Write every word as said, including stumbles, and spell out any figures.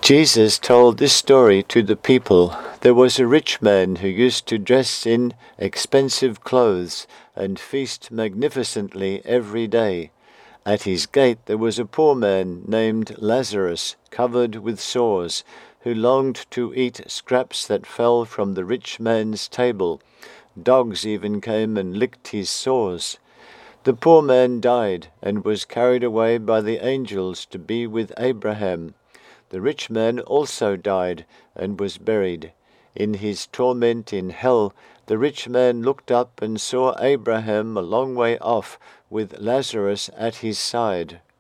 Jesus told this story to the people. There was a rich man who used to dress in expensive clothes and feast magnificently every day. At his gate there was a poor man named Lazarus, covered with sores, who longed to eat scraps that fell from the rich man's table. Dogs even came and licked his sores. The poor man died and was carried away by the angels to be with Abraham. The rich man also died and was buried. In his torment in hell, the rich man looked up and saw Abraham a long way off with Lazarus at his side.